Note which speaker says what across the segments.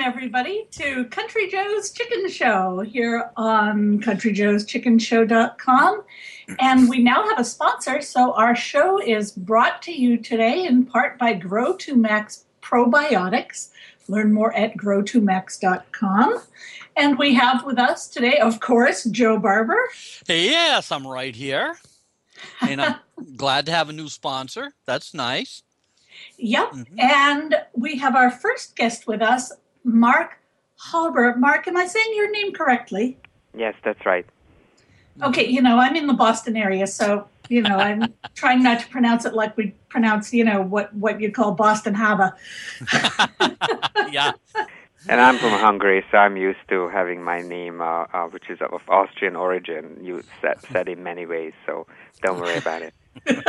Speaker 1: everybody, to Country Joe's Chicken Show here on countryjoe'schickenshow.com. And we now have a sponsor, so our show is brought to you today in part by Grow2Max Probiotics. Learn more at grow2max.com. And we have with us today, of course, Joe Barber.
Speaker 2: Yes, I'm right here. And I'm glad to have a new sponsor. That's nice.
Speaker 1: Yep. Mm-hmm. And we have our first guest with us, Mark Halber. Mark, am I saying your name correctly?
Speaker 3: Yes, that's right.
Speaker 1: Okay, I'm in the Boston area, so, I'm trying not to pronounce it like we pronounce, what you call Boston Harbor.
Speaker 2: Yeah.
Speaker 3: And I'm from Hungary, so I'm used to having my name, which is of Austrian origin, said in many ways, so don't worry about it.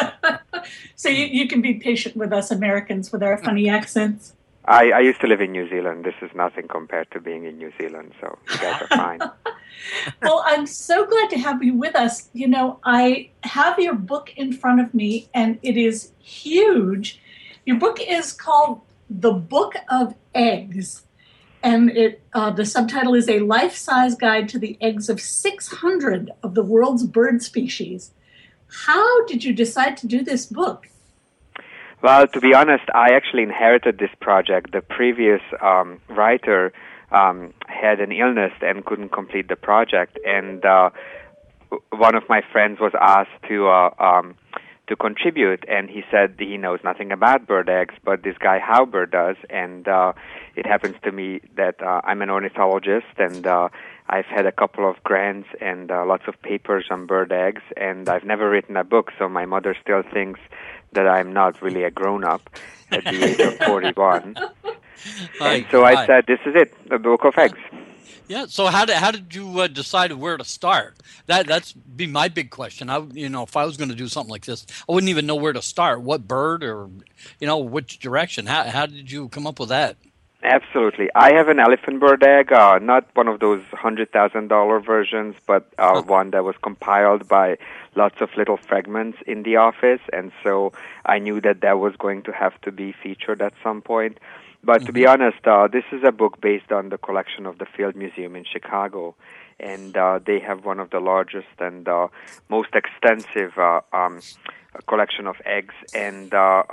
Speaker 1: So you can be patient with us Americans with our funny accents.
Speaker 3: I used to live in New Zealand. This is nothing compared to being in New Zealand, so you guys are fine.
Speaker 1: Well, I'm so glad to have you with us. I have your book in front of me, and it is huge. Your book is called The Book of Eggs, and the subtitle is A Life-Size Guide to the Eggs of 600 of the World's Bird Species. How did you decide to do this book?
Speaker 3: Well, to be honest, I actually inherited this project. The previous writer had an illness and couldn't complete the project, and one of my friends was asked to contribute, and he said he knows nothing about bird eggs, but this guy Halber does, and it happens to me that I'm an ornithologist, and I've had a couple of grants and lots of papers on bird eggs, and I've never written a book, so my mother still thinks that I'm not really a grown-up at the age of 41. And so I said, this is it, the Book of Eggs.
Speaker 2: Yeah. So how did you decide where to start? That's be my big question. If I was going to do something like this, I wouldn't even know where to start. What bird or which direction? How did you come up with that?
Speaker 3: Absolutely. I have an elephant bird egg, not one of those $100,000 versions, but one that was compiled by lots of little fragments in the office, and so I knew that was going to have to be featured at some point. But to be honest, this is a book based on the collection of the Field Museum in Chicago, and they have one of the largest and most extensive collection of eggs, and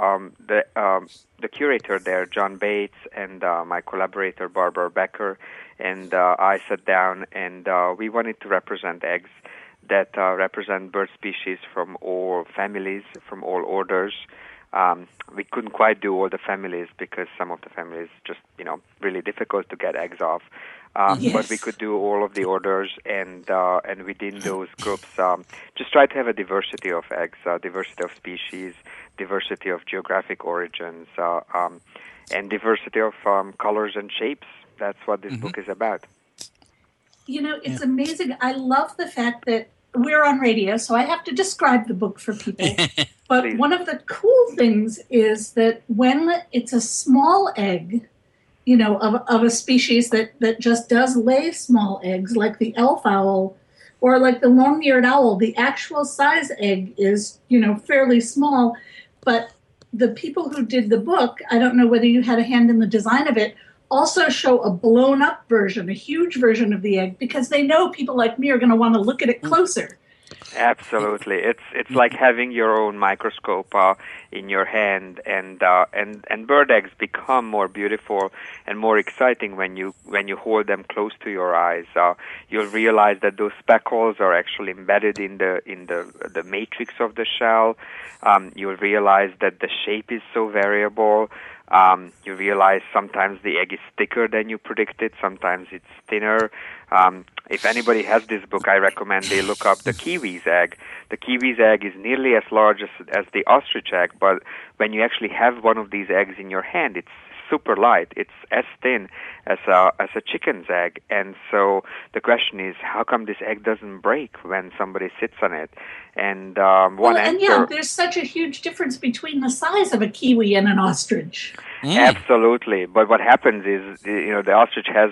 Speaker 3: the curator there, John Bates, and my collaborator, Barbara Becker, and I sat down, and we wanted to represent eggs that represent bird species from all families, from all orders. We couldn't quite do all the families because some of the families just, really difficult to get eggs off.
Speaker 1: Yes.
Speaker 3: But we could do all of the orders, and within those groups, just try to have a diversity of eggs, diversity of species, diversity of geographic origins, and diversity of colors and shapes. That's what this book is about.
Speaker 1: It's amazing. I love the fact that we're on radio, so I have to describe the book for people. But
Speaker 3: Please.
Speaker 1: One of the cool things is that when it's a small egg, of a species that just does lay small eggs, like the elf owl or like the long-eared owl, the actual size egg is, fairly small. But the people who did the book, I don't know whether you had a hand in the design of it, also show a blown-up version, a huge version of the egg, because they know people like me are going to want to look at it closer.
Speaker 3: Absolutely, it's like having your own microscope in your hand, and bird eggs become more beautiful and more exciting when you hold them close to your eyes. You'll realize that those speckles are actually embedded in the matrix of the shell. You'll realize that the shape is so variable. You realize sometimes the egg is thicker than you predicted, sometimes it's thinner. If anybody has this book, I recommend they look up the kiwi's egg. The kiwi's egg is nearly as large as the ostrich egg, but when you actually have one of these eggs in your hand, it's super light. It's as thin as a chicken's egg. And so the question is, how come this egg doesn't break when somebody sits on it? And
Speaker 1: there's such a huge difference between the size of a kiwi and an ostrich.
Speaker 3: Absolutely, but what happens is, the ostrich has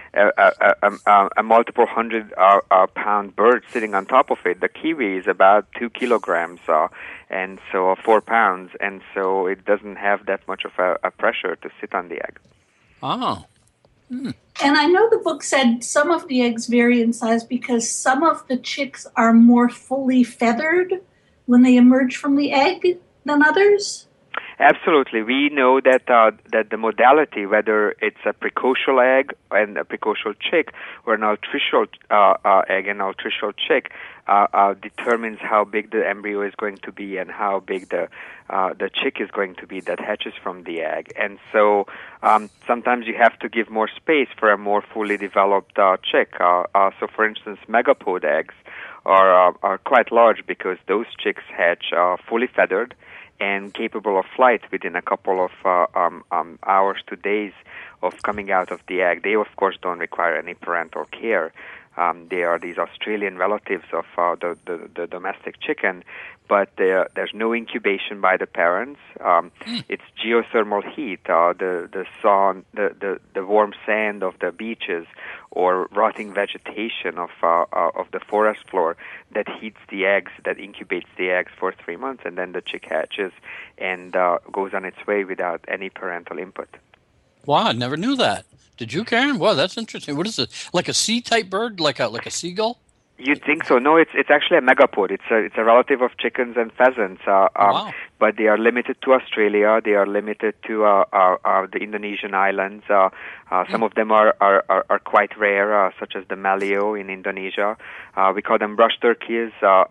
Speaker 3: a multiple hundred pound bird sitting on top of it. The kiwi is about 2 kilograms, and so 4 pounds, and so it doesn't have that much of a pressure to sit on the egg.
Speaker 2: Oh.
Speaker 1: And I know the book said some of the eggs vary in size because some of the chicks are more fully feathered when they emerge from the egg than others.
Speaker 3: Absolutely. We know that that the modality, whether it's a precocial egg and a precocial chick or an altricial egg and altricial chick, determines how big the embryo is going to be and how big the chick is going to be that hatches from the egg. And so sometimes you have to give more space for a more fully developed chick. So, for instance, megapode eggs are quite large because those chicks hatch fully feathered and capable of flight within a couple of hours to days of coming out of the egg. They, of course, don't require any parental care. They are these Australian relatives of the domestic chicken, but there's no incubation by the parents. It's geothermal heat, the sun, the warm sand of the beaches, or rotting vegetation of the forest floor that heats the eggs, that incubates the eggs for 3 months, and then the chick hatches and goes on its way without any parental input.
Speaker 2: Wow, I never knew that. Did you, Karen? Wow, that's interesting. What is it? Like a sea-type bird, like a seagull?
Speaker 3: You'd think so. No, it's actually a megapode. It's a relative of chickens and pheasants.
Speaker 2: Wow.
Speaker 3: But they are limited to Australia. They are limited to the Indonesian islands. Some of them are quite rare, such as the maleo in Indonesia. We call them brush turkeys,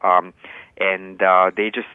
Speaker 3: and they just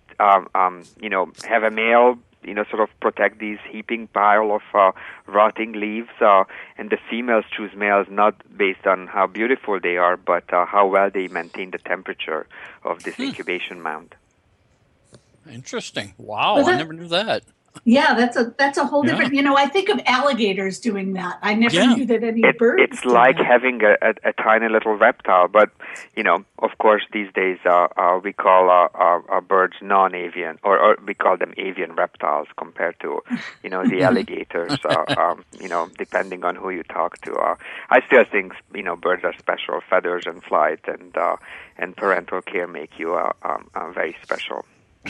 Speaker 3: have a male, sort of protect these heaping pile of rotting leaves, and the females choose males not based on how beautiful they are, but how well they maintain the temperature of this incubation mound.
Speaker 2: Interesting. Wow, I never knew that.
Speaker 1: Yeah, that's a whole different. I think of alligators doing that. I never knew that any birds.
Speaker 3: It's like having a tiny little reptile, but of course, these days we call our birds non-avian, or we call them avian reptiles compared to the alligators. Depending on who you talk to. I still think birds are special. Feathers and flight and parental care make you very special.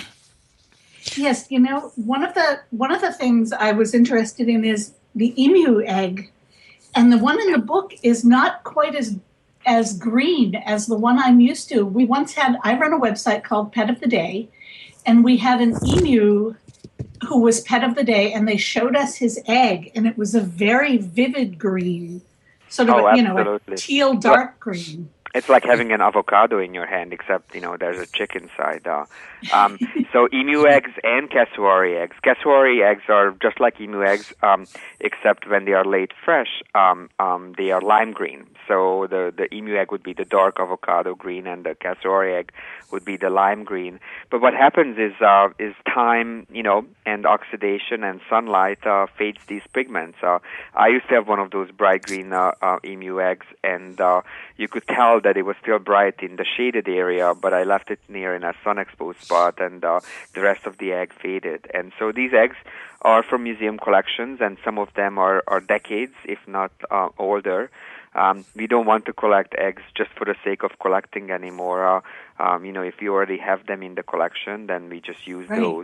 Speaker 1: Yes, one of the things I was interested in is the emu egg, and the one in the book is not quite as green as the one I'm used to. I run a website called Pet of the Day, and we had an emu who was Pet of the Day, and they showed us his egg, and it was a very vivid green, sort of a teal dark green.
Speaker 3: It's like having an avocado in your hand, except, there's a chick inside. So emu eggs and cassowary eggs. Cassowary eggs are just like emu eggs, except when they are laid fresh, they are lime green. So the emu egg would be the dark avocado green, and the cassowary egg would be the lime green. But what happens is time, and oxidation and sunlight fades these pigments. I used to have one of those bright green emu eggs, and you could tell that it was still bright in the shaded area, but I left it near in a sun-exposed spot, and the rest of the egg faded. And so these eggs are from museum collections, and some of them are decades, if not older. We don't want to collect eggs just for the sake of collecting anymore. If you already have them in the collection, then we just use those.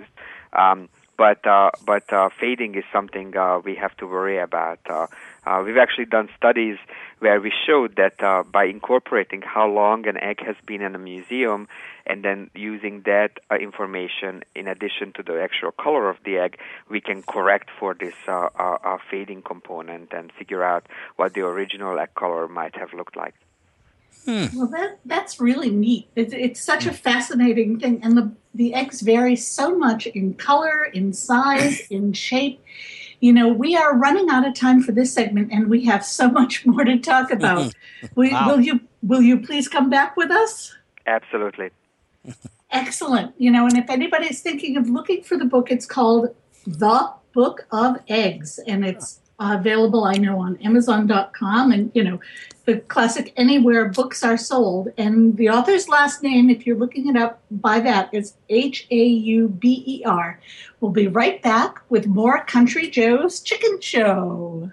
Speaker 3: But fading is something we have to worry about. We've actually done studies where we showed that by incorporating how long an egg has been in a museum and then using that information in addition to the actual color of the egg, we can correct for this fading component and figure out what the original egg color might have looked like.
Speaker 1: Well, that's really neat. It's such a fascinating thing, and the eggs vary so much in color, in size, in shape. We are running out of time for this segment, and we have so much more to talk about. Will you please come back with us?
Speaker 3: Absolutely.
Speaker 1: Excellent. And if anybody's thinking of looking for the book, it's called The Book of Eggs, and it's available, I know, on Amazon.com, and the classic anywhere books are sold. And the author's last name, if you're looking it up by that, is Hauber. We'll be right back with more Country Joe's Chicken Show.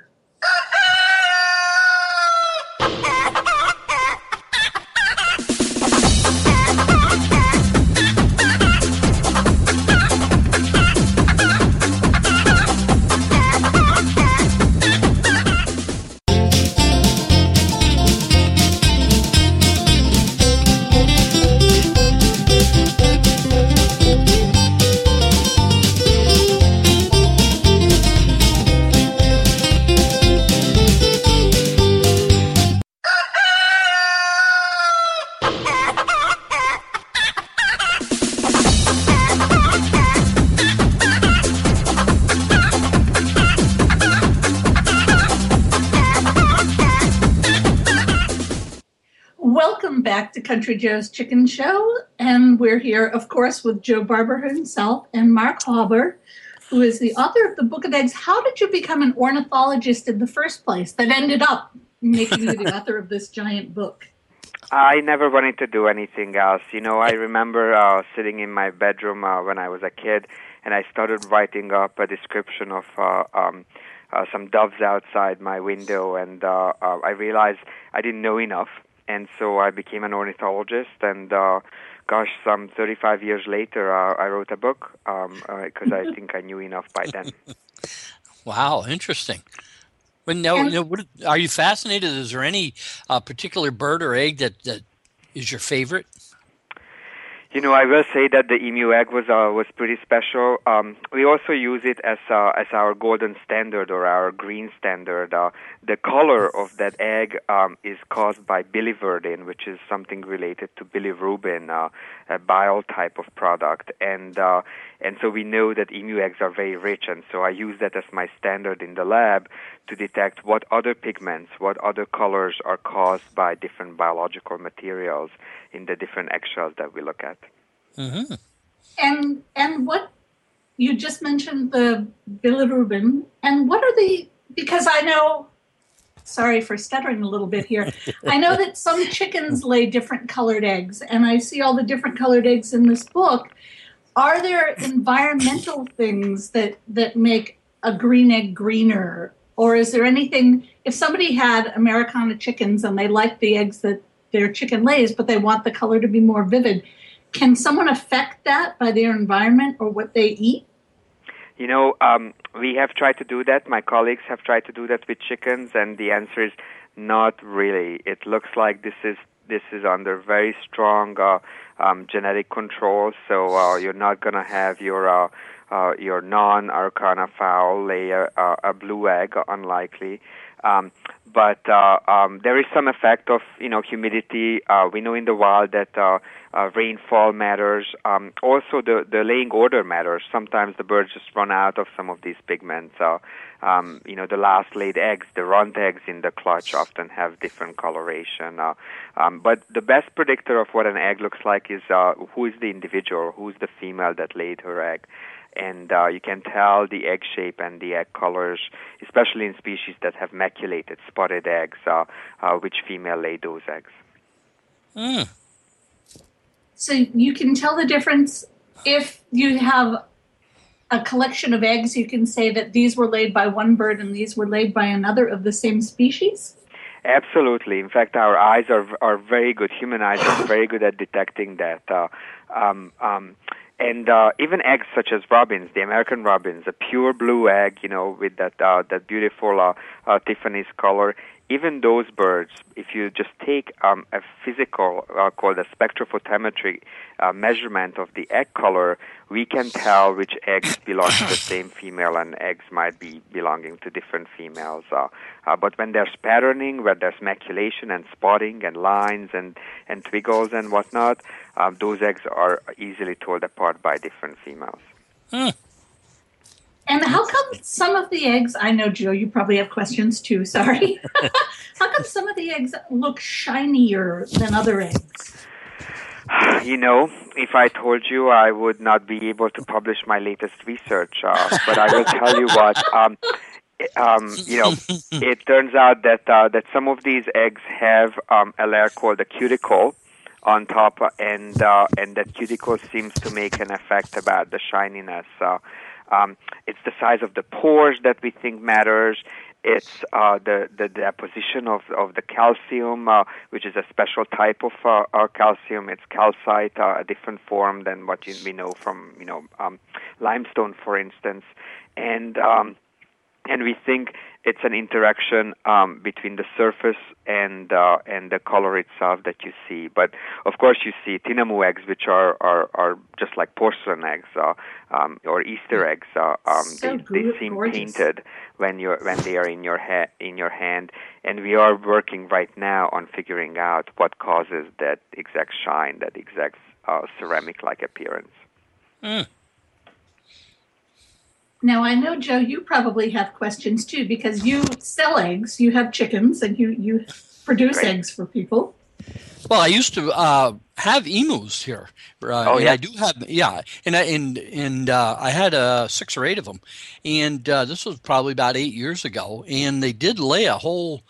Speaker 1: back to Country Joe's Chicken Show, and we're here, of course, with Joe Barber himself and Mark Hauber, who is the author of the Book of Eggs. How did you become an ornithologist in the first place that ended up making you the author of this giant book?
Speaker 3: I never wanted to do anything else. I remember sitting in my bedroom when I was a kid, and I started writing up a description of some doves outside my window, and I realized I didn't know enough, and so I became an ornithologist, and some 35 years later, I wrote a book because I think I knew enough by then.
Speaker 2: Wow, interesting. But are you fascinated? Is there any particular bird or egg that is your favorite?
Speaker 3: I will say that the emu egg was pretty special. We also use it as our golden standard or our green standard. The color of that egg is caused by biliverdin, which is something related to bilirubin, a bile type of product, and so we know that emu eggs are very rich, and so I use that as my standard in the lab to detect what other pigments, what other colors are caused by different biological materials in the different eggshells that we look at.
Speaker 2: Mm-hmm.
Speaker 1: And what you just mentioned, the bilirubin, and what are because I know, sorry for stuttering a little bit here, I know that some chickens lay different colored eggs, and I see all the different colored eggs in this book. Are there environmental things that make a green egg greener? Or is there anything, if somebody had Americana chickens and they like the eggs that their chicken lays, but they want the color to be more vivid, can someone affect that by their environment or what they eat?
Speaker 3: We have tried to do that. My colleagues have tried to do that with chickens, and the answer is not really. It looks like this is under very strong genetic control, so you're not going to have your non-Araucana fowl lay a blue egg, unlikely. But there is some effect of humidity. We know in the wild that rainfall matters. Also, the laying order matters. Sometimes the birds just run out of some of these pigments. The last laid eggs, the runt eggs in the clutch, often have different coloration. But the best predictor of what an egg looks like is who is the individual, who's the female that laid her egg. And you can tell the egg shape and the egg colors, especially in species that have maculated, spotted eggs, which female laid those eggs.
Speaker 2: Mm.
Speaker 1: So you can tell the difference if you have a collection of eggs. You can say that these were laid by one bird and these were laid by another of the same species?
Speaker 3: Absolutely. In fact, our eyes are very good. Human eyes are very good at detecting that. And even eggs such as robins, the American robins, a pure blue egg, with that beautiful Tiffany's color. Even those birds, if you just take a physical called a spectrophotometry measurement of the egg color, we can tell which eggs belong to the same female, and eggs might be belonging to different females. But when there's patterning, where there's maculation and spotting and lines and twiggles and whatnot, those eggs are easily told apart by different females.
Speaker 2: Mm.
Speaker 1: And how come some of the eggs, I know, Joe, you probably have questions too, sorry. How come some of the eggs look shinier than other eggs?
Speaker 3: If I told you, I would not be able to publish my latest research. But I will tell you what. It turns out that some of these eggs have a layer called a cuticle on top, and that cuticle seems to make an effect about the shininess. It's the size of the pores that we think matters. It's the deposition of the calcium, which is a special type of calcium. It's calcite, a different form than what we know from limestone, for instance, and we think it's an interaction between the surface and the color itself that you see. But of course, you see tinamou eggs, which are just like porcelain eggs or Easter eggs. They seem gorgeous. Painted when they are in your hand. And we are working right now on figuring out what causes that exact shine, that exact ceramic-like appearance.
Speaker 2: Mm.
Speaker 1: Now, I know, Joe, you probably have questions, too, because you sell eggs, you have chickens, and you produce
Speaker 3: Right.
Speaker 1: eggs for people.
Speaker 2: Well, I used to have emus here, and
Speaker 3: yeah.
Speaker 2: I do have, I had 6 or 8 of them, and this was probably about 8 years ago, and they did lay a whole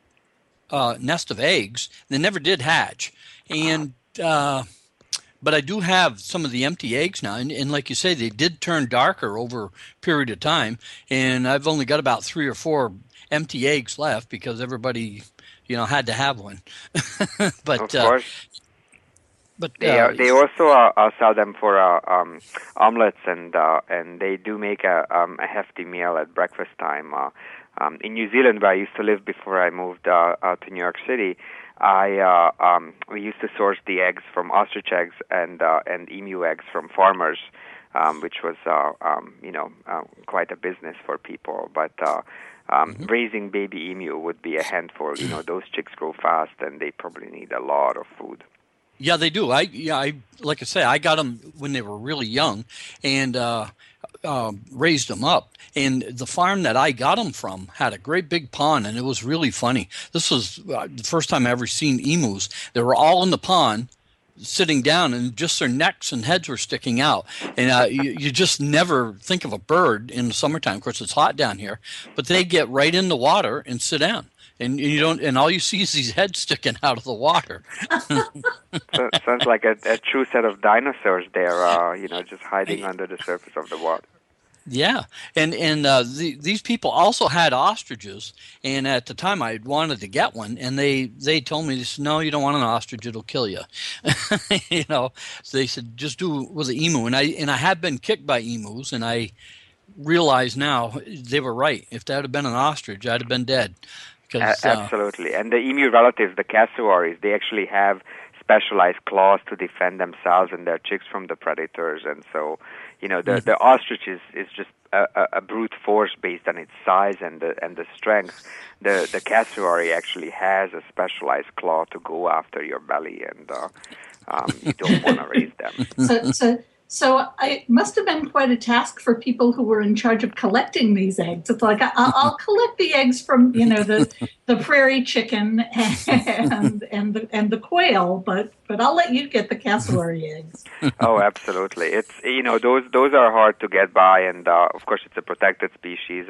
Speaker 2: nest of eggs. They never did hatch, and but I do have some of the empty eggs now, and like you say, they did turn darker over a period of time, and I've only got about 3 or 4 empty eggs left because everybody, had to have one. But
Speaker 3: Of course.
Speaker 2: but
Speaker 3: They also sell them for omelets, and they do make a hefty meal at breakfast time. In New Zealand, where I used to live before I moved out to New York City, we used to source the eggs from ostrich eggs and emu eggs from farmers, which was quite a business for people. But raising baby emu would be a handful. Those chicks grow fast, and they probably need a lot of food.
Speaker 2: Yeah, they do. I like I say, I got them when they were really young, and raised them up. And the farm that I got them from had a great big pond, and it was really funny. This was the first time I ever seen emus. They were all in the pond, sitting down, and just their necks and heads were sticking out. And you just never think of a bird in the summertime. Of course, it's hot down here, but they get right in the water and sit down. And you don't, and all you see is these heads sticking out of the water.
Speaker 3: So, sounds like a true set of dinosaurs there, just hiding under the surface of the water.
Speaker 2: Yeah, and these people also had ostriches, and at the time I wanted to get one, and they told me, they said, no, you don't want an ostrich, it'll kill you. So they said, just do it with an emu, and I have been kicked by emus, and I realize now they were right. If that had been an ostrich, I'd have been dead.
Speaker 3: Absolutely. And the emu relatives, the cassowaries, they actually have specialized claws to defend themselves and their chicks from the predators. And so, the ostrich is just a brute force based on its size and the strength. The cassowary actually has a specialized claw to go after your belly, and you don't want to raise them.
Speaker 1: So it must have been quite a task for people who were in charge of collecting these eggs. It's like, I'll collect the eggs from, the prairie chicken and the quail, but I'll let you get the cassowary eggs.
Speaker 3: Oh, absolutely. It's, those are hard to get by, and of course it's a protected species,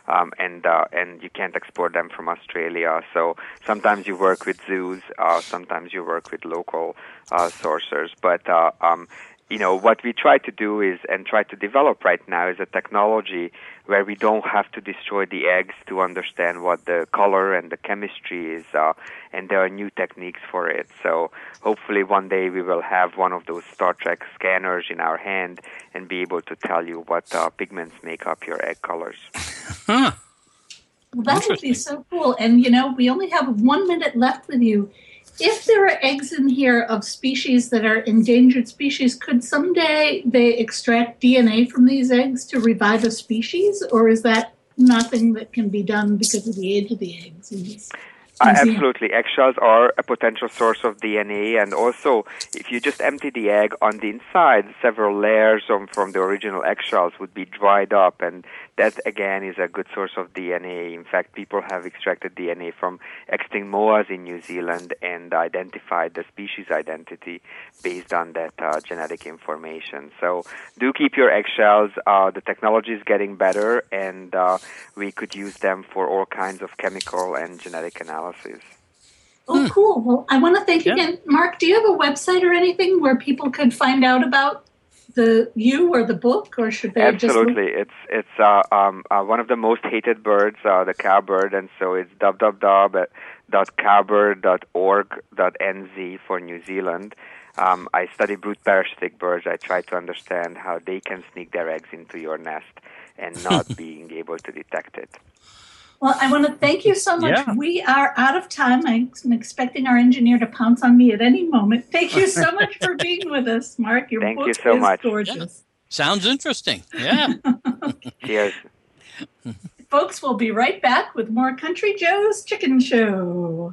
Speaker 3: and you can't export them from Australia. So sometimes you work with zoos, sometimes you work with local sourcers, but what we try to do and try to develop right now is a technology where we don't have to destroy the eggs to understand what the color and the chemistry is, and there are new techniques for it. So hopefully one day we will have one of those Star Trek scanners in our hand and be able to tell you what pigments make up your egg colors.
Speaker 2: Huh.
Speaker 1: Well, that would be so cool. And, we only have 1 minute left with you. If there are eggs in here of species that are endangered species, could someday they extract DNA from these eggs to revive a species? Or is that nothing that can be done because of the age of the eggs?
Speaker 3: Absolutely. Eggshells are a potential source of DNA, and also if you just empty the egg on the inside, several layers from the original eggshells would be dried up, and that again is a good source of DNA. In fact, people have extracted DNA from extinct moas in New Zealand and identified the species identity based on that genetic information. So do keep your eggshells. The technology is getting better, and we could use them for all kinds of chemical and genetic analysis.
Speaker 1: Oh, cool. Well, I want to thank you again. Mark, do you have a website or anything where people could find out about you or the book, or should they
Speaker 3: Absolutely. It's one of the most hated birds, the cowbird, and so it's www.cowbird.org.nz for New Zealand. I study brood parasitic birds. I try to understand how they can sneak their eggs into your nest and not being able to detect it.
Speaker 1: Well, I want to thank you so much.
Speaker 2: Yeah.
Speaker 1: We are out of time. I'm expecting our engineer to pounce on me at any moment. Thank you so much for being with us, Mark. Your book is gorgeous.
Speaker 2: Yeah. Sounds interesting. Yeah.
Speaker 3: Cheers.
Speaker 1: Folks, we'll be right back with more Country Joe's Chicken Show.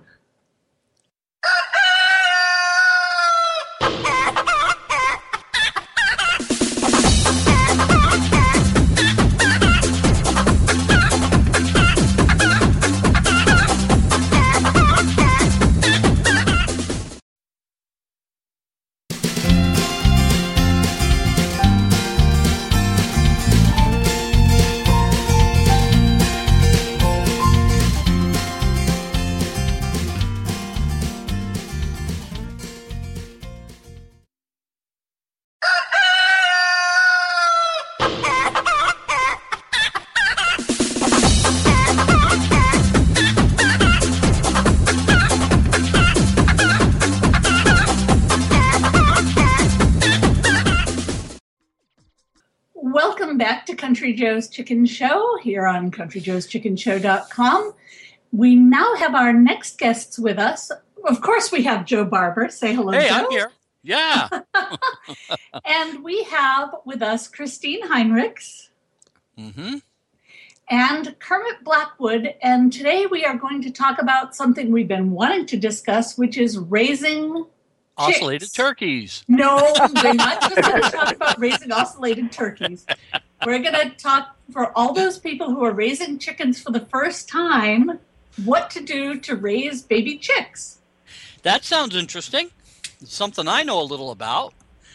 Speaker 1: back to Country Joe's Chicken Show here on countryjoeschickenshow.com. We now have our next guests with us. Of course, we have Joe Barber. Say hello,
Speaker 2: Hey,
Speaker 1: Joe.
Speaker 2: I'm here. Yeah.
Speaker 1: And we have with us Christine Heinrichs
Speaker 2: Mm-hmm.
Speaker 1: and Kermit Blackwood. And today we are going to talk about something we've been wanting to discuss, which is raising
Speaker 2: Ocellated
Speaker 1: chicks.
Speaker 2: turkeys.
Speaker 1: No, we're not just going to talk about raising ocellated turkeys. We're going to talk for all those people who are raising chickens for the first time, what to do to raise baby chicks.
Speaker 2: That sounds interesting. It's something I know a little about.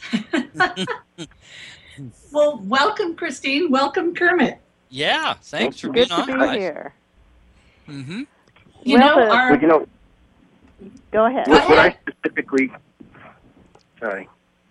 Speaker 1: Well, welcome, Christine. Welcome, Kermit.
Speaker 2: Yeah, thanks for
Speaker 4: Good
Speaker 2: being on,
Speaker 4: to be
Speaker 2: guys.
Speaker 4: here.
Speaker 2: Mm-hmm.
Speaker 1: You
Speaker 4: Well,
Speaker 1: know,
Speaker 4: the-
Speaker 1: our
Speaker 5: Well, you know,
Speaker 4: Go ahead.
Speaker 1: Go
Speaker 5: what I
Speaker 1: ahead.
Speaker 5: specifically, sorry,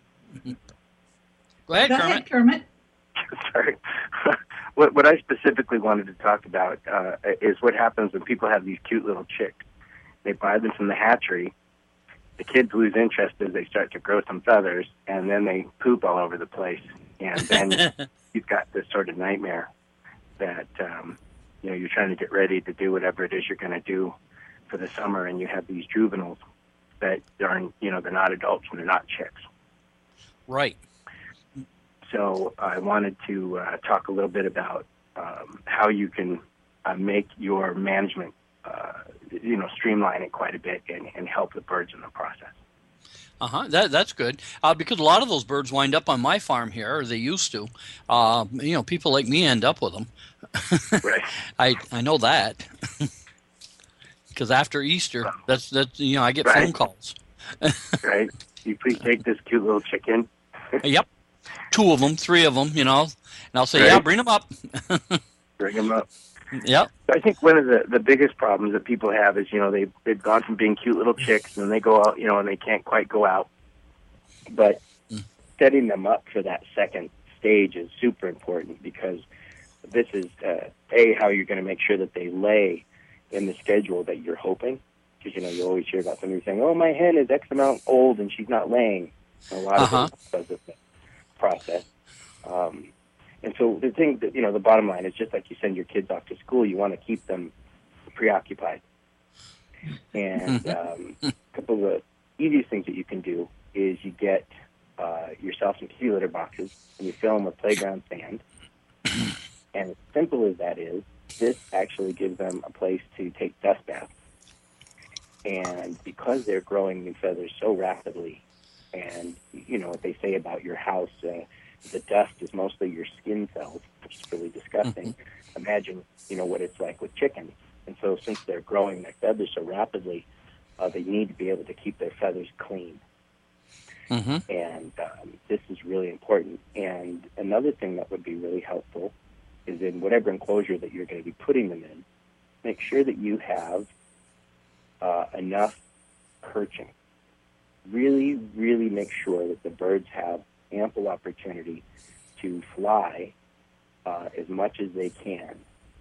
Speaker 2: Go ahead,
Speaker 1: go
Speaker 2: Kermit.
Speaker 1: ahead, Kermit.
Speaker 5: sorry. What I specifically wanted to talk about is what happens when people have these cute little chicks. They buy them from the hatchery. The kids lose interest as they start to grow some feathers, and then they poop all over the place. And then you've got this sort of nightmare that you're trying to get ready to do whatever it is you're going to do for the summer, and you have these juveniles that aren't, they're not adults and they're not chicks.
Speaker 2: Right.
Speaker 5: So I wanted to talk a little bit about how you can make your management, streamline it quite a bit and help the birds in the process.
Speaker 2: Uh-huh. That's good. Because a lot of those birds wind up on my farm here, or they used to. People like me end up with them.
Speaker 5: Right.
Speaker 2: I know that. Because after Easter, that's I get phone calls.
Speaker 5: Right. You please take this cute little chicken.
Speaker 2: Yep. 2 of them, 3 of them, and I'll say,
Speaker 5: Right.
Speaker 2: yeah, bring them up.
Speaker 5: Bring them up.
Speaker 2: Yep.
Speaker 5: I think one of the biggest problems that people have is, they've gone from being cute little chicks and they go out, and they can't quite go out. But setting them up for that second stage is super important because this is, how you're going to make sure that they lay in the schedule that you're hoping. Because, you always hear about somebody saying, oh, my hen is X amount old and she's not laying. And a lot of it is because of the process. And so the thing that, the bottom line is just like you send your kids off to school, you want to keep them preoccupied. And a couple of the easiest things that you can do is you get yourself some kitty litter boxes and you fill them with playground sand. And as simple as that is, this actually gives them a place to take dust baths. And because they're growing new feathers so rapidly, and what they say about your house, the dust is mostly your skin cells, which is really disgusting. Imagine, what it's like with chickens. And so since they're growing their feathers so rapidly, they need to be able to keep their feathers clean. And this is really important. And another thing that would be really helpful is in whatever enclosure that you're going to be putting them in, make sure that you have enough perching. Really, really make sure that the birds have ample opportunity to fly as much as they can.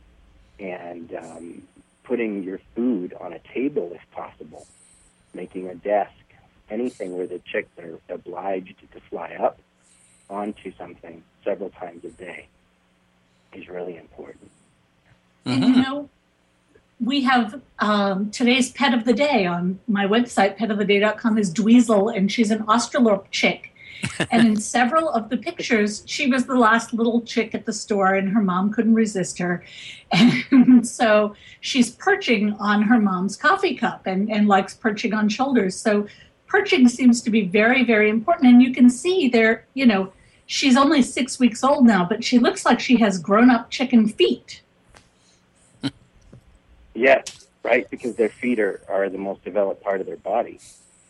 Speaker 5: And putting your food on a table if possible, making a desk, anything where the chicks are obliged to fly up onto something several times a day is really important.
Speaker 1: And we have today's pet of the day on my website, petoftheday.com, is Dweezil, and she's an Australorp chick. And in several of the pictures, she was the last little chick at the store, and her mom couldn't resist her. And so she's perching on her mom's coffee cup and likes perching on shoulders. So perching seems to be very, very important. And you can see there, she's only 6 weeks old now, but she looks like she has grown-up chicken feet.
Speaker 5: Yes, right, because their feet are the most developed part of their body.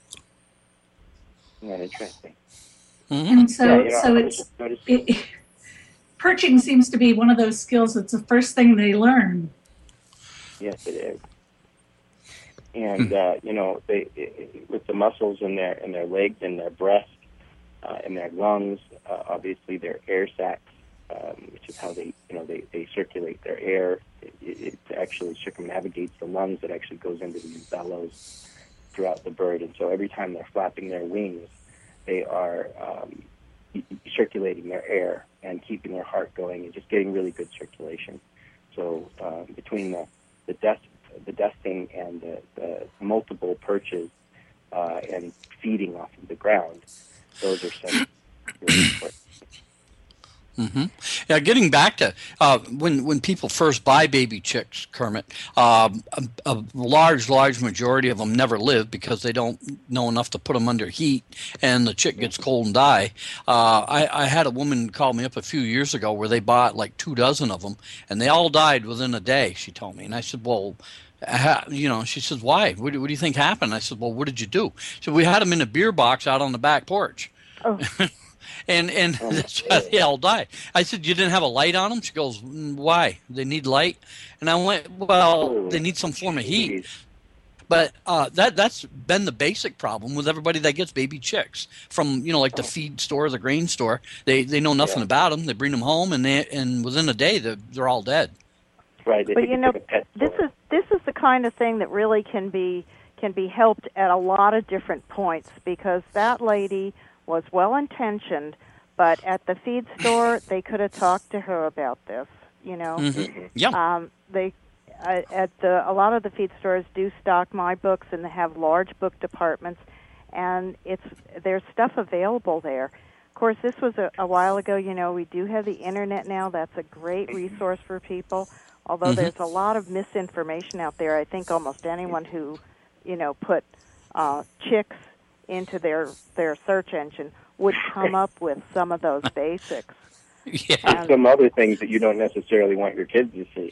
Speaker 5: Isn't that interesting?
Speaker 1: And so,
Speaker 5: Yeah,
Speaker 1: perching seems to be one of those skills that's the first thing they learn.
Speaker 5: Yes, it is. And with the muscles in their legs and their breast and their lungs, obviously their air sacs, which is how they circulate their air. It actually circumnavigates the lungs. It actually goes into these bellows throughout the bird. And so every time they're flapping their wings, they are circulating their air and keeping their heart going and just getting really good circulation. So between the dusting and the multiple perches and feeding off of the ground, those are some really important.
Speaker 2: Mm-hmm. Yeah, getting back to when people first buy baby chicks, Kermit, a large majority of them never live because they don't know enough to put them under heat, and the chick gets cold and die. I had a woman call me up a few years ago where they bought like 24 of them, and they all died within a day, she told me. And I said, well, she says, why? What do you think happened? I said, well, what did you do? She said, we had them in a beer box out on the back porch.
Speaker 4: Oh.
Speaker 2: And that's why they all died. I said, you didn't have a light on them? She goes, why? They need light? And I went, well, they need some form of heat. But that's been the basic problem with everybody that gets baby chicks from, like the feed store, the grain store. They know nothing about them. They bring them home, and within a day, they're all dead.
Speaker 5: Right.
Speaker 4: But this is the kind of thing that really can be helped at a lot of different points, because that lady was well-intentioned, but at the feed store, they could have talked to her about this,
Speaker 2: Mm-hmm. Yeah.
Speaker 4: A lot of the feed stores do stock my books, and they have large book departments, and there's stuff available there. Of course, this was a while ago. We do have the internet now. That's a great resource for people, although there's a lot of misinformation out there. I think almost anyone who, put chicks into their search engine would come up with some of those basics.
Speaker 2: Yeah.
Speaker 5: And some other things that you don't necessarily want your kids to see.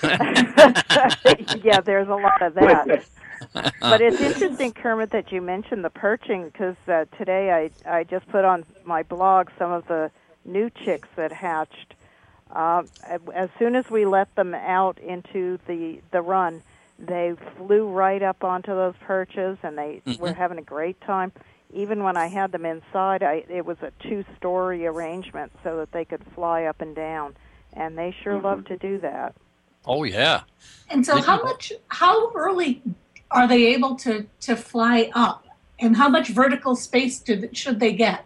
Speaker 4: Yeah, there's a lot of that. But it's interesting, Kermit, that you mentioned the perching, because today I just put on my blog some of the new chicks that hatched. As soon as we let them out into the run, they flew right up onto those perches, and they were having a great time. Even when I had them inside, it was a 2-story arrangement so that they could fly up and down, and they sure love to do that.
Speaker 2: Oh, yeah.
Speaker 1: And so how early are they able to fly up, and how much vertical space should they get?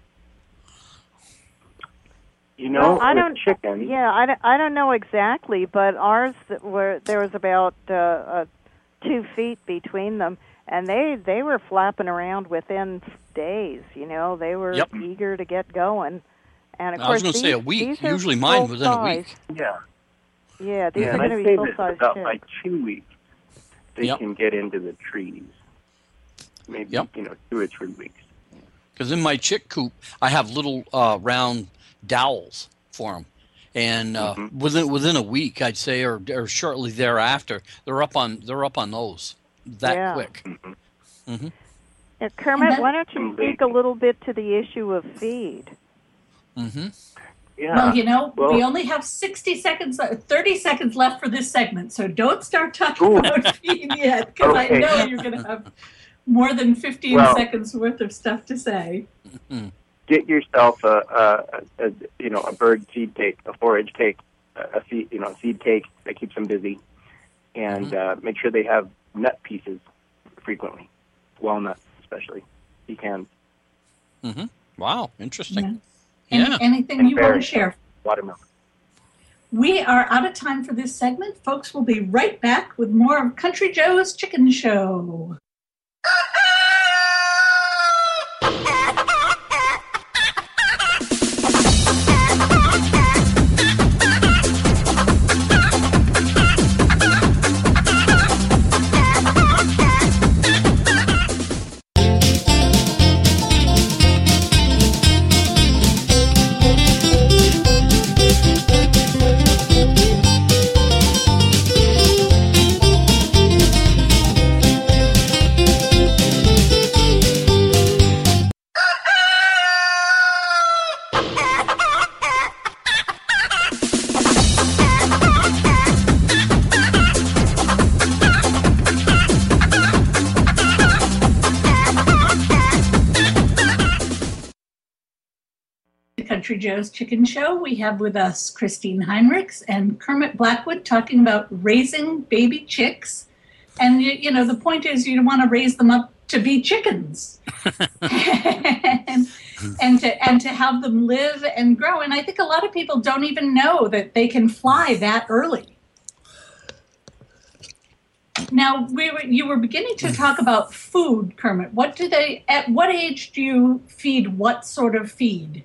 Speaker 4: I don't. Chicken. Yeah, I don't know exactly, but ours there was about 2 feet between them, and they were flapping around within days. They were eager to get going. And of course,
Speaker 2: I was going to say a week. Usually mine within a week.
Speaker 5: Yeah.
Speaker 4: Yeah, these are going to be full-size
Speaker 5: about
Speaker 4: chicks.
Speaker 5: by 2 weeks, they can get into the trees. Maybe 2 or 3 weeks.
Speaker 2: Because in my chick coop, I have little round dowels for them, and within a week, I'd say, or shortly thereafter, they're up on those that quick.
Speaker 4: Kermit, why don't you speak a little bit to the issue of feed?
Speaker 5: Yeah.
Speaker 1: Well, we only have 30 seconds left for this segment, so don't start talking about feed yet, because I know you're going to have more than 15 seconds worth of stuff to say.
Speaker 5: Get yourself a bird seed cake, a forage cake, a seed cake that keeps them busy, and make sure they have nut pieces frequently, walnuts especially, pecans.
Speaker 2: Wow, interesting.
Speaker 1: Anything you want to share?
Speaker 5: Watermelon.
Speaker 1: We are out of time for this segment. Folks, we'll be right back with more of Country Joe's Chicken Show. Country Joe's Chicken Show. We have with us Christine Heinrichs and Kermit Blackwood talking about raising baby chicks. And, the point is you want to raise them up to be chickens. and and to have them live and grow. And I think a lot of people don't even know that they can fly that early. Now, you were beginning to talk about food, Kermit. At what age do you feed what sort of feed?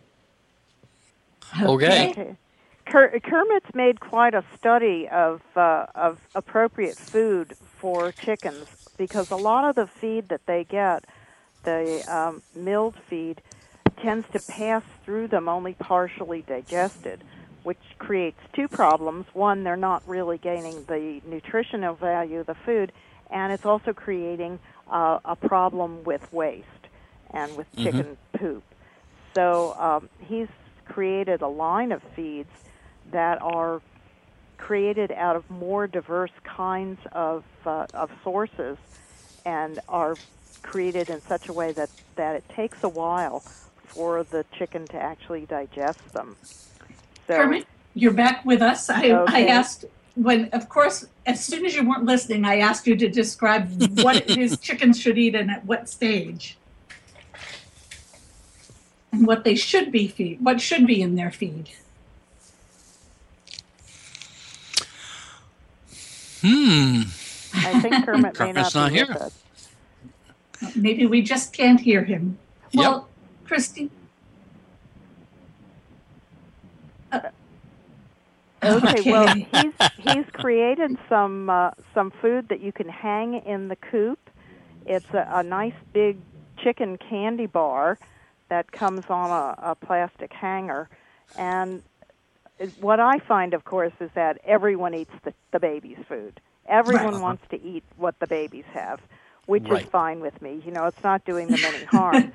Speaker 2: Okay.
Speaker 4: Kermit's made quite a study of appropriate food for chickens, because a lot of the feed that they get, the milled feed, tends to pass through them only partially digested, which creates two problems. One, they're not really gaining the nutritional value of the food, and it's also creating a problem with waste and with chicken poop. So he's created a line of feeds that are created out of more diverse kinds of sources, and are created in such a way that it takes a while for the chicken to actually digest them. So,
Speaker 1: Kermit, you're back with us. I asked of course, as soon as you weren't listening, I asked you to describe what it is chickens should eat and at what stage, and what they should be what should be in their feed.
Speaker 4: I think Kermit may
Speaker 2: Kermit's
Speaker 4: not be
Speaker 2: not
Speaker 4: with
Speaker 2: here.
Speaker 4: us.
Speaker 1: Maybe we just can't hear him. Well, Christy.
Speaker 4: Okay, well, he's created some food that you can hang in the coop. It's a nice big chicken candy bar that comes on a plastic hanger. And what I find, of course, is that everyone eats the baby's food. Everyone wants to eat what the babies have, which is fine with me. You know, it's not doing them any harm.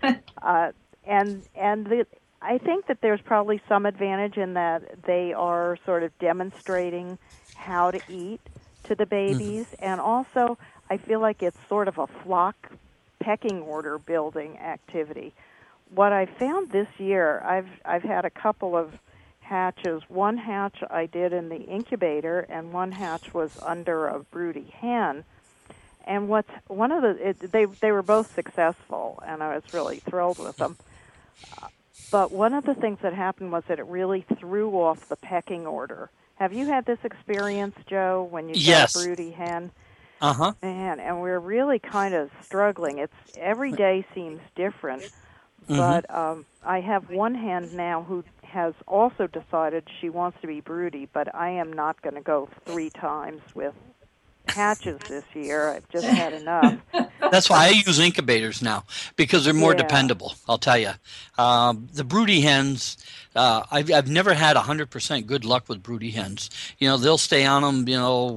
Speaker 4: I think that there's probably some advantage in that they are sort of demonstrating how to eat to the babies, and also I feel like it's sort of a flock pecking order building activity. What I found this year, I've had a couple of hatches. One hatch I did in the incubator, and one hatch was under a broody hen. And they were both successful, and I was really thrilled with them. But one of the things that happened was that it really threw off the pecking order. Have you had this experience, Joe, when you got a broody hen? Man, and we're really kind of struggling. Every day seems different, but I have one hen now who has also decided she wants to be broody, but I am not going to go 3 times with hatches this year. I've just had enough.
Speaker 2: That's why I use incubators now, because they're more dependable. I'll tell you, the broody hens. I've never had 100% good luck with broody hens. You know, they'll stay on them,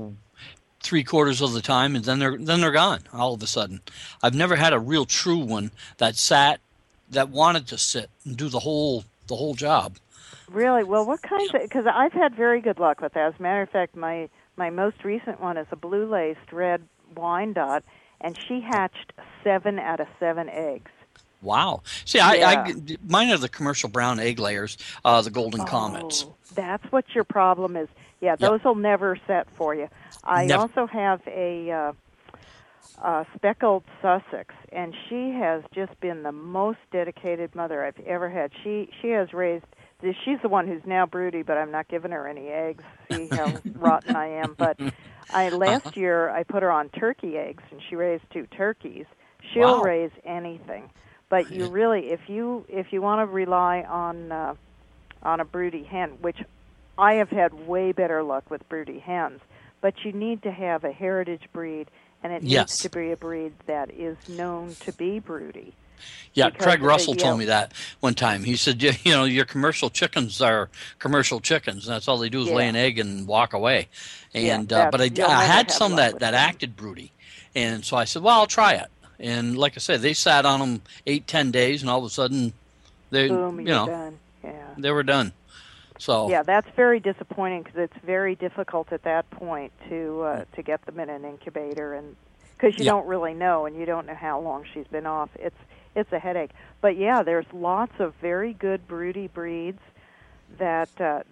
Speaker 2: 3/4 of the time, and then they're gone all of a sudden. I've never had a real true one that wanted to sit and do the whole job.
Speaker 4: Really? Well, what kinds of? Because I've had very good luck with that. As a matter of fact, my most recent one is a blue-laced red Wyandotte, and she hatched 7 out of 7 eggs.
Speaker 2: Wow. See, mine are the commercial brown egg layers, the golden comets.
Speaker 4: That's what your problem is. Yeah, those will never set for you. I also have a speckled Sussex, and she has just been the most dedicated mother I've ever had. She has raised. She's the one who's now broody, but I'm not giving her any eggs. See how rotten I am. But last year I put her on turkey eggs, and she raised 2 turkeys. She'll raise anything. But you really, if you want to rely on a broody hen, which I have had way better luck with broody hens, but you need to have a heritage breed, and it needs to be a breed that is known to be broody.
Speaker 2: Yeah, Craig Russell told me that one time. He said, your commercial chickens are commercial chickens. That's all they do is lay an egg and walk away. And but I had some that acted broody, and so I said, well, I'll try it. And like I said, they sat on them 8-10 days, and all of a sudden,
Speaker 4: boom, you're done. Yeah,
Speaker 2: they were done. So
Speaker 4: that's very disappointing, because it's very difficult at that point to get them in an incubator, and because you don't really know, and you don't know how long she's been off. It's a headache. But there's lots of very good broody breeds that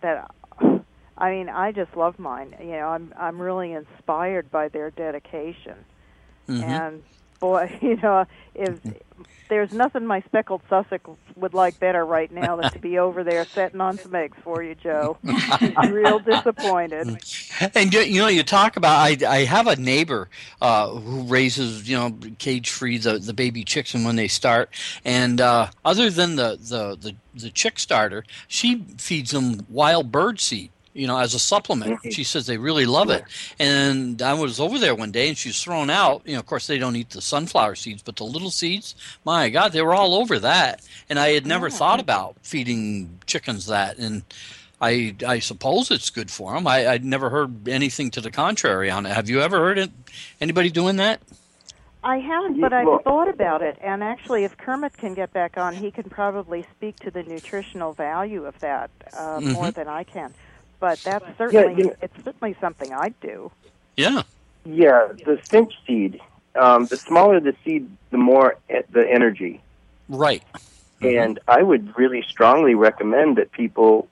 Speaker 4: I mean, I just love mine. I'm really inspired by their dedication. And boy, if there's nothing my speckled Sussex would like better right now than to be over there setting on some eggs for you, Joe. He's real disappointed.
Speaker 2: And you talk about I have a neighbor who raises cage free the baby chicks and when they start, and other than the chick starter, she feeds them wild bird seed. As a supplement. She says they really love it. And I was over there one day and she's thrown out, of course they don't eat the sunflower seeds, but the little seeds, my God, they were all over that. And I had never thought about feeding chickens that. And I suppose it's good for them. I'd never heard anything to the contrary on it. Have you ever heard anybody doing that?
Speaker 4: I haven't, but I've thought about it. And actually, if Kermit can get back on, he can probably speak to the nutritional value of that more than I can. But that's certainly it's certainly something I'd do.
Speaker 2: Yeah.
Speaker 5: Yeah, the finch seed. The smaller the seed, the more the energy.
Speaker 2: Right.
Speaker 5: And I would really strongly recommend that people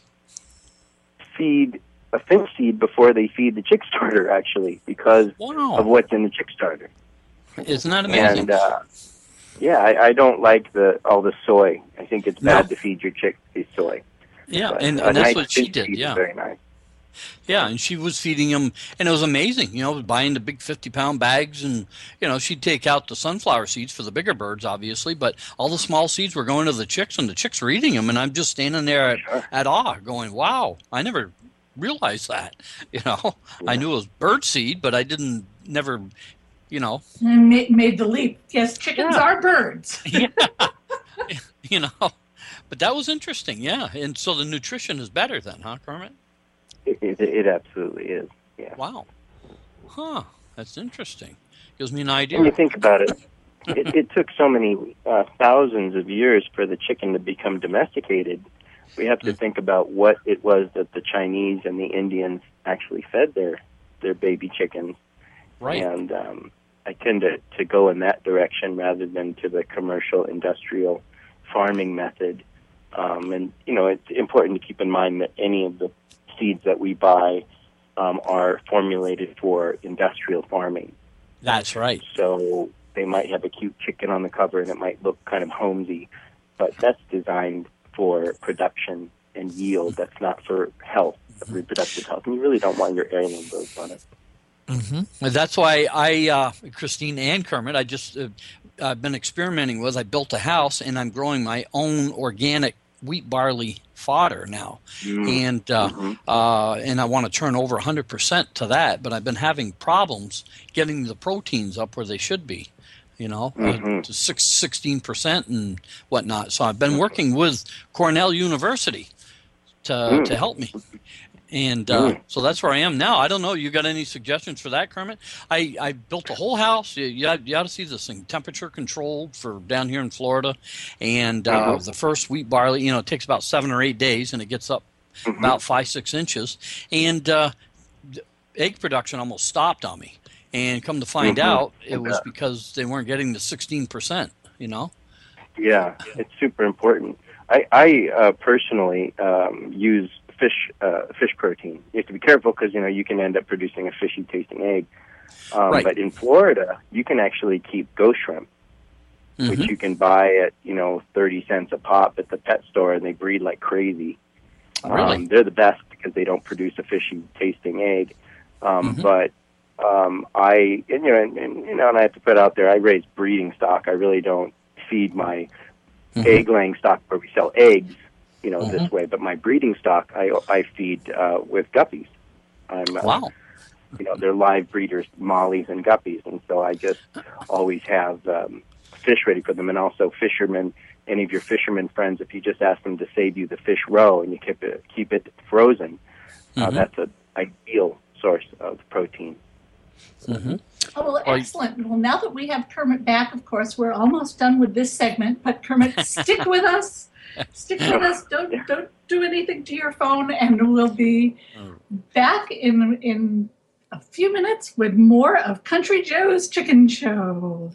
Speaker 5: feed a finch seed before they feed the chick starter, actually, because of what's in the chick starter.
Speaker 2: Isn't that amazing?
Speaker 5: And I don't like all the soy. I think it's bad to feed your chicks soy.
Speaker 2: Yeah,
Speaker 5: but
Speaker 2: and that's
Speaker 5: nice
Speaker 2: what she did. Yeah,
Speaker 5: very nice.
Speaker 2: Yeah, and she was feeding them, and it was amazing. Buying the big 50-pound bags, and she'd take out the sunflower seeds for the bigger birds, obviously, but all the small seeds were going to the chicks, and the chicks were eating them. And I'm just standing there at awe, going, "Wow! I never realized that." I knew it was bird seed, but I never.
Speaker 1: Made the leap. Yes, chickens are birds.
Speaker 2: Yeah. But that was interesting, yeah. And so the nutrition is better then, huh, Kermit?
Speaker 5: It absolutely is, yeah.
Speaker 2: Wow. Huh. That's interesting. Gives me an idea.
Speaker 5: When you think about it, it took so many thousands of years for the chicken to become domesticated. We have to think about what it was that the Chinese and the Indians actually fed their baby chickens.
Speaker 2: Right.
Speaker 5: And I tend to go in that direction rather than to the commercial industrial farming method. And it's important to keep in mind that any of the seeds that we buy are formulated for industrial farming.
Speaker 2: That's right.
Speaker 5: So they might have a cute chicken on the cover and it might look kind of homey, but that's designed for production and yield. That's not for health, reproductive health. And you really don't want your heirloom birds on it.
Speaker 2: Mm-hmm. That's why Christine and Kermit, I just I've been experimenting with. I built a house and I'm growing my own organic wheat barley fodder now, and I want to turn over 100% to that. But I've been having problems getting the proteins up where they should be, to 16% and whatnot. So I've been working with Cornell University to help me. And so that's where I am now. I don't know. You got any suggestions for that, Kermit? I built a whole house. You ought to see this thing, temperature controlled for down here in Florida. And the first wheat barley, it takes about 7 or 8 days, and it gets up about 5-6 inches. And egg production almost stopped on me. And come to find out, it was because they weren't getting the 16%,
Speaker 5: Yeah, it's super important. I personally use fish protein. You have to be careful because you can end up producing a fishy tasting egg.
Speaker 2: Right.
Speaker 5: But in Florida, you can actually keep ghost shrimp, which you can buy at 30 cents a pop at the pet store, and they breed like crazy.
Speaker 2: Really?
Speaker 5: They're the best because they don't produce a fishy tasting egg. But I have to put out there, I raise breeding stock. I really don't feed my egg laying stock where we sell eggs. This way, but my breeding stock, I feed with guppies.
Speaker 2: Wow.
Speaker 5: They're live breeders, mollies and guppies, and so I just always have fish ready for them. And also fishermen, any of your fishermen friends, if you just ask them to save you the fish roe and you keep it frozen, that's an ideal source of protein.
Speaker 1: Oh, well, excellent. Well, now that we have Kermit back, of course, we're almost done with this segment, but Kermit, stick with us. Stick with us. Don't do anything to your phone, and we'll be back in a few minutes with more of Country Joe's Chicken Show.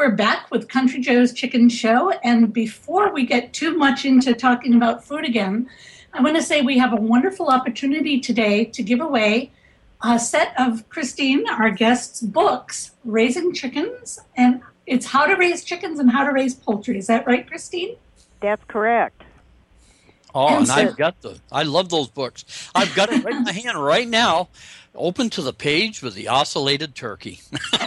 Speaker 1: we're back with Country Joe's Chicken Show. And before we get too much into talking about food again, I want to say we have a wonderful opportunity today to give away a set of Christine, our guest's books, Raising Chickens, and it's How to Raise Chickens and How to Raise Poultry. Is that right, Christine?
Speaker 4: That's correct.
Speaker 2: Oh, and I love those books. I've got it right in my hand right now, open to the page with the ocellated turkey.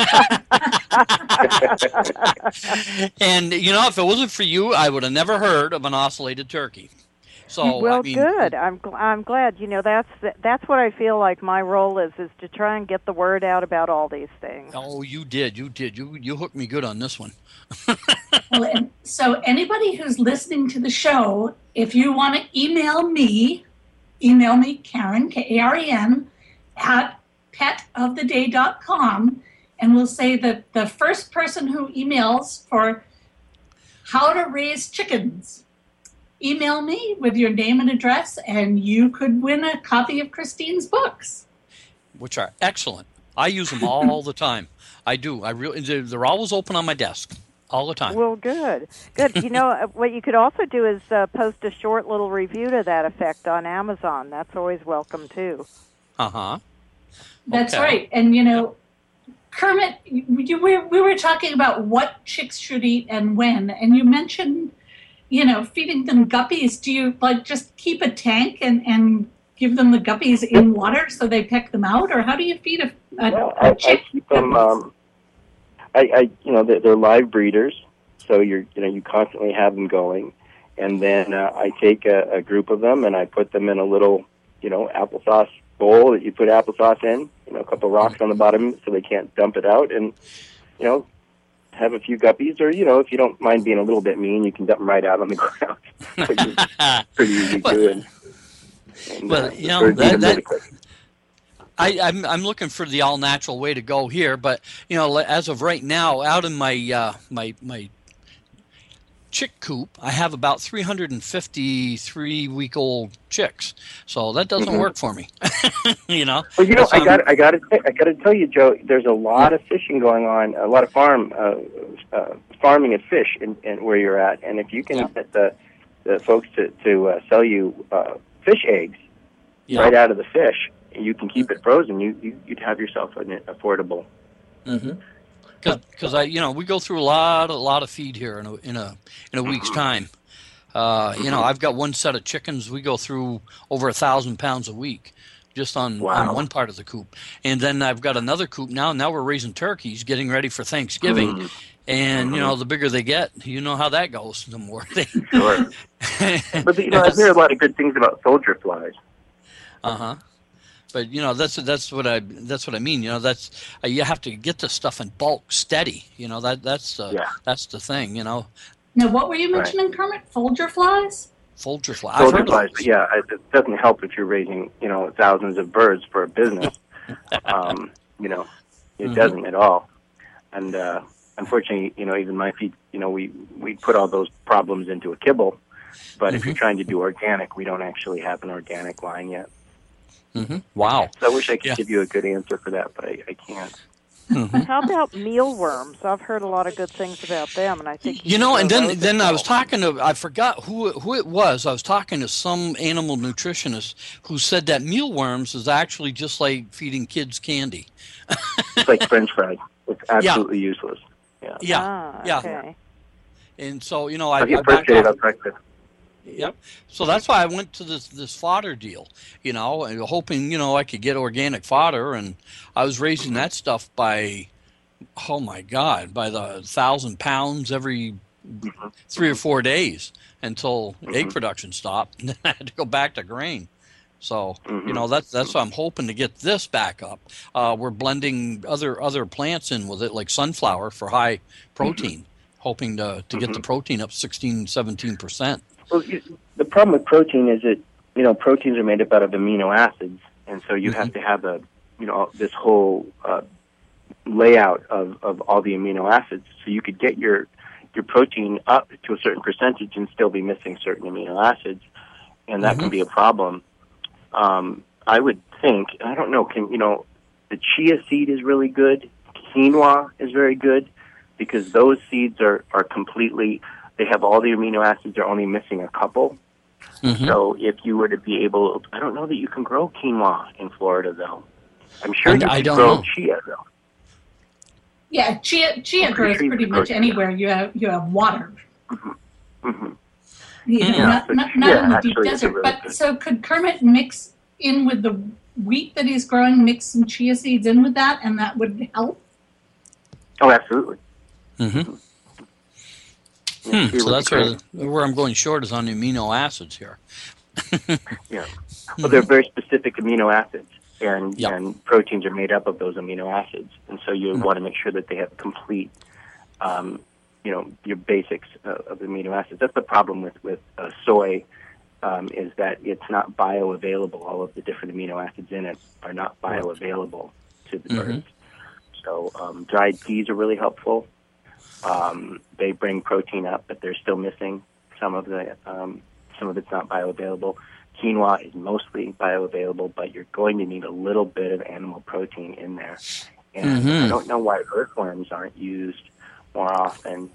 Speaker 2: And, if it wasn't for you, I would have never heard of an ocellated turkey. So,
Speaker 4: well, good. I'm glad. That's what I feel like my role is to try and get the word out about all these things.
Speaker 2: Oh, you did. You hooked me good on this one.
Speaker 1: Well, and so anybody who's listening to the show, if you want to email me, Karen, Karen, at petoftheday.com, and we'll say that the first person who emails for how to raise chickens, email me with your name and address, and you could win a copy of Christine's books.
Speaker 2: Which are excellent. I use them all the time. I do. They're always open on my desk. All the time.
Speaker 4: Well, good. What you could also do is post a short little review to that effect on Amazon. That's always welcome, too.
Speaker 2: Uh-huh.
Speaker 1: That's right. And, Kermit, we were talking about what chicks should eat and when, and you mentioned, feeding them guppies. Do you, just keep a tank and give them the guppies in water so they peck them out? Or how do you feed a chick?
Speaker 5: I keep them... they're live breeders, so you constantly have them going, and then I take a group of them and I put them in a little, applesauce bowl that you put applesauce in, a couple of rocks on the bottom so they can't dump it out, and have a few guppies, or if you don't mind being a little bit mean, you can dump them right out on the ground. Pretty easy to do.
Speaker 2: I'm looking for the all natural way to go here, but as of right now, out in my my chick coop, I have about 353-week-old chicks, so that doesn't work for me.
Speaker 5: Well, I got to tell you, Joe, there's a lot of fishing going on, a lot of farming of fish in where you're at, and if you can get the folks to sell you fish eggs right out of the fish. You can keep it frozen. You'd have yourself an affordable.
Speaker 2: Because we go through a lot of feed here in a week's time. I've got one set of chickens. We go through over 1,000 pounds a week, just on one part of the coop, and then I've got another coop now. Now we're raising turkeys, getting ready for Thanksgiving, and the bigger they get, how that goes. The more they.
Speaker 5: Sure. But I hear a lot of good things about soldier flies.
Speaker 2: But that's what I mean. You have to get this stuff in bulk, steady. That's the thing.
Speaker 1: Now, what were you mentioning, Kermit? Folger flies?
Speaker 2: Folger flies.
Speaker 5: Folger flies. Yeah, it doesn't help if you're raising thousands of birds for a business. It doesn't at all. And unfortunately, even my feed, we put all those problems into a kibble. But if you're trying to do organic, we don't actually have an organic line yet.
Speaker 2: Wow.
Speaker 5: So I wish I could give you a good answer for that, but I can't.
Speaker 4: How about mealworms? I've heard a lot of good things about them, and I think
Speaker 2: and then I was talking to, I forgot who it was. I was talking to some animal nutritionist who said that mealworms is actually just like feeding kids candy.
Speaker 5: It's like French fries. It's absolutely useless.
Speaker 4: Okay.
Speaker 2: And so
Speaker 5: I get frustrated on breakfast.
Speaker 2: Yep. So that's why I went to this fodder deal, and hoping, I could get organic fodder, and I was raising that stuff by the 1,000 pounds every 3 or 4 days until egg production stopped, and then I had to go back to grain. So, that's what I'm hoping to get this back up. We're blending other plants in with it, like sunflower for high protein, hoping to get the protein up 16-17%.
Speaker 5: Well, the problem with protein is that, proteins are made up out of amino acids, and so you have to have this whole layout of all the amino acids, so you could get your protein up to a certain percentage and still be missing certain amino acids, and that can be a problem. I would think, I don't know, the chia seed is really good, quinoa is very good, because those seeds are completely, they have all the amino acids, they're only missing a couple.
Speaker 2: Mm-hmm.
Speaker 5: So if you were to be able, I don't know that you can grow quinoa in Florida, though. I'm sure you
Speaker 2: I
Speaker 5: could
Speaker 2: don't
Speaker 5: grow
Speaker 2: know.
Speaker 5: chia, though.
Speaker 1: Yeah, chia grows
Speaker 5: sure you
Speaker 1: pretty
Speaker 5: can grow
Speaker 1: much
Speaker 5: chia.
Speaker 1: anywhere you have water.
Speaker 5: Mm-hmm.
Speaker 1: You know,
Speaker 5: Yeah, so
Speaker 1: not
Speaker 5: chia
Speaker 1: in the deep
Speaker 5: actually is a
Speaker 1: desert.
Speaker 5: really
Speaker 1: But
Speaker 5: good.
Speaker 1: so could Kermit mix in with the wheat that he's growing, mix some chia seeds in with that, and that would help?
Speaker 5: Oh, absolutely.
Speaker 2: Mm-hmm.
Speaker 5: Yeah, chia
Speaker 2: So
Speaker 5: would
Speaker 2: that's
Speaker 5: be great.
Speaker 2: where I'm going short is on the amino acids here.
Speaker 5: Yeah. Well, they're very specific amino acids, and
Speaker 2: Yep.
Speaker 5: and proteins are made up of those amino acids, and so you want to make sure that they have complete, your basics of amino acids. That's the problem with soy, is that it's not bioavailable. All of the different amino acids in it are not bioavailable to the birds. So dried peas are really helpful. They bring protein up, but they're still missing some of the. Some of it's not bioavailable. Quinoa is mostly bioavailable, but you're going to need a little bit of animal protein in there. And I don't know why earthworms aren't used more often.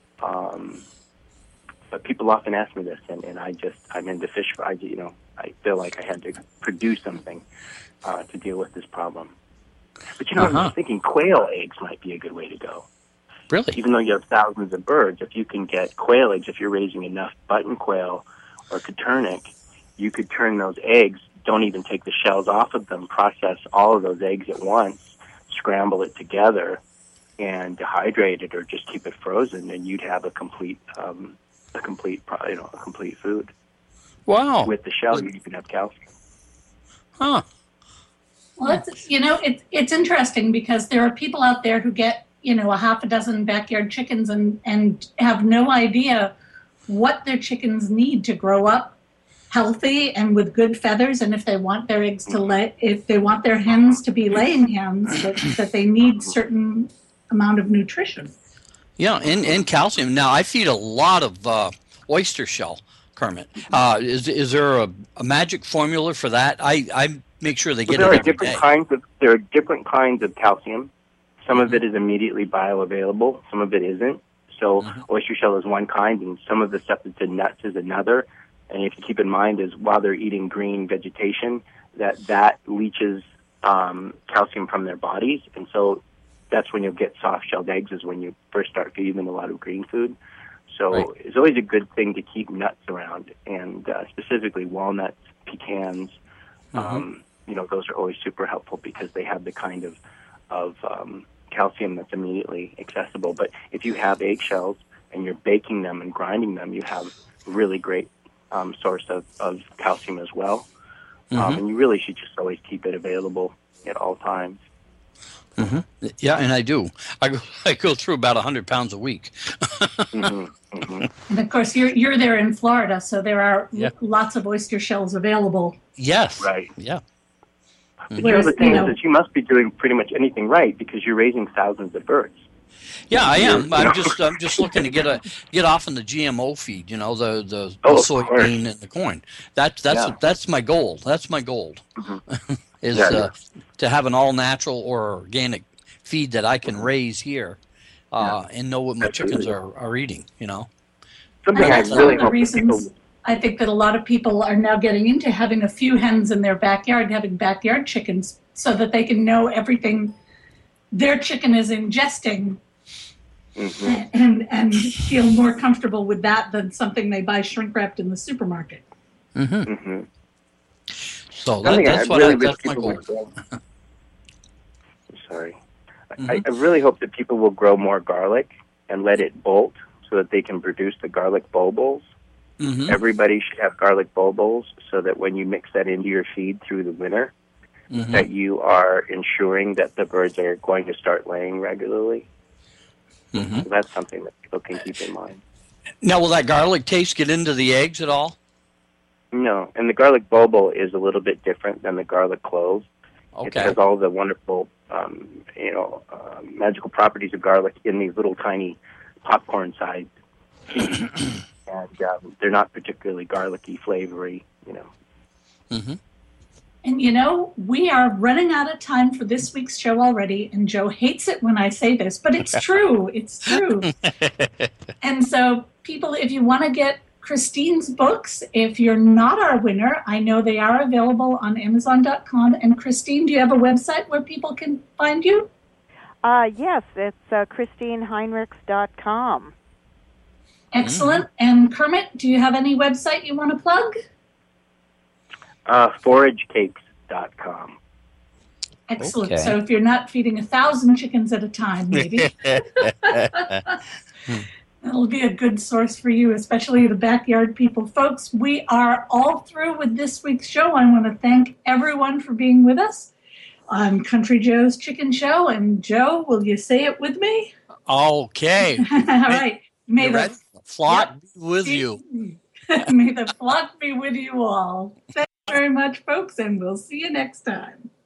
Speaker 5: But people often ask me this, and I'm into fish fry. I feel like I had to produce something to deal with this problem. But I was thinking quail eggs might be a good way to go.
Speaker 2: Really?
Speaker 5: Even though you have thousands of birds, if you can get quail eggs, if you're raising enough button quail or Koturnik, you could turn those eggs, don't even take the shells off of them, process all of those eggs at once, scramble it together, and dehydrate it or just keep it frozen, and you'd have a complete food.
Speaker 2: Wow.
Speaker 5: With the shell, you can have calcium.
Speaker 2: Huh.
Speaker 1: Well, it's interesting because there are people out there who get a half a dozen backyard chickens and have no idea what their chickens need to grow up healthy and with good feathers, and if they want their eggs to lay, if they want their hens to be laying hens, that they need certain amount of nutrition.
Speaker 2: Yeah, and calcium. Now I feed a lot of oyster shell, Kermit. Is there a magic formula for that? I make sure they get it every day.
Speaker 5: There are different kinds of calcium. Some of it is immediately bioavailable. Some of it isn't. So oyster shell is one kind, and some of the stuff that's in nuts is another. And you have to keep in mind is while they're eating green vegetation, that leaches calcium from their bodies. And so that's when you'll get soft-shelled eggs is when you first start feeding them a lot of green food. So it's always a good thing to keep nuts around, and specifically walnuts, pecans. Those are always super helpful because they have the kind of calcium that's immediately accessible. But if you have eggshells and you're baking them and grinding them, you have really great source of calcium as well. And you really should just always keep it available at all times.
Speaker 2: Yeah, and I do. I go through about 100 pounds a week.
Speaker 1: And of course, you're there in Florida, so there are lots of oyster shells available.
Speaker 2: Yes.
Speaker 5: Right.
Speaker 2: Yeah.
Speaker 5: But the thing is that you must be doing pretty much anything right because you're raising thousands of birds.
Speaker 2: Yeah, I am. I'm just looking to get off on the GMO feed. The soybean and the corn. That's my goal. That's my goal. Is to have an all natural or organic feed that I can raise here, and know what my chickens are eating.
Speaker 5: Something
Speaker 1: that's
Speaker 5: I really
Speaker 1: one of the
Speaker 5: hope
Speaker 1: reasons I think that a lot of people are now getting into having a few hens in their backyard, having backyard chickens, so that they can know everything their chicken is ingesting. And feel more comfortable with that than something they buy shrink wrapped in the supermarket.
Speaker 2: So that's my goal.
Speaker 5: Sorry. I really hope that people will grow more garlic and let it bolt so that they can produce the garlic bulbils. Everybody should have garlic bulbils so that when you mix that into your feed through the winter, that you are ensuring that the birds are going to start laying regularly. So that's something that people can keep in mind.
Speaker 2: Now, will that garlic taste get into the eggs at all?
Speaker 5: No, and the garlic bulbil is a little bit different than the garlic clove.
Speaker 2: Okay.
Speaker 5: It has all the wonderful, magical properties of garlic in these little tiny popcorn-sized pieces, and they're not particularly garlicky, flavory.
Speaker 1: And we are running out of time for this week's show already, and Joe hates it when I say this, but it's true. It's true. And so, people, if you want to get Christine's books, if you're not our winner, I know they are available on Amazon.com. And Christine, do you have a website where people can find you?
Speaker 4: Yes, it's ChristineHeinrichs.com.
Speaker 1: Excellent. And Kermit, do you have any website you want to plug?
Speaker 5: foragecakes.com.
Speaker 1: Excellent.
Speaker 6: Okay.
Speaker 1: So if you're not feeding 1,000 chickens at a time, maybe. That'll be a good source for you, especially the backyard people. Folks, we are all through with this week's show. I want to thank everyone for being with us on Country Joe's Chicken Show. And Joe, will you say it with me?
Speaker 2: Okay.
Speaker 1: All right. May
Speaker 2: You
Speaker 1: the
Speaker 2: ready? Flock be with you.
Speaker 1: May the flock be with you all. Thank you very much, folks, and we'll see you next time.